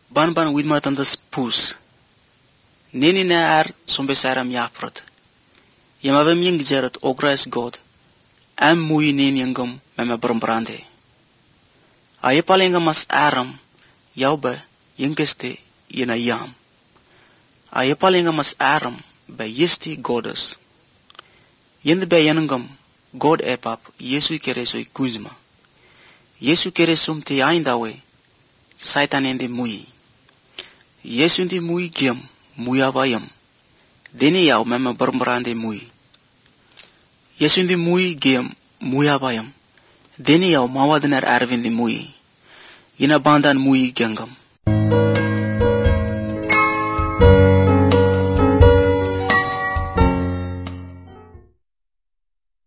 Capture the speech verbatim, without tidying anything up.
ban ban wid matandas pus. Neni na er som besaram japrat. Yamavem ying jarat ograis God. Am mui neni yangam mema brombrande. Aye palenga mas aram yaube yingeste yena yam. Aye palenga mas aram by yisti goddess. Yende by yanangam God epap Yesu keresoi kuzma. Yesu keresum te aindawe Satan ende mui. Yesu ndi mui giam mui avayam. Deni yau mema bermerande mui. Yesu ndi mui giam mui avayam. Deni yau mawadenar arvindi mui. Ina bandan mui gengam.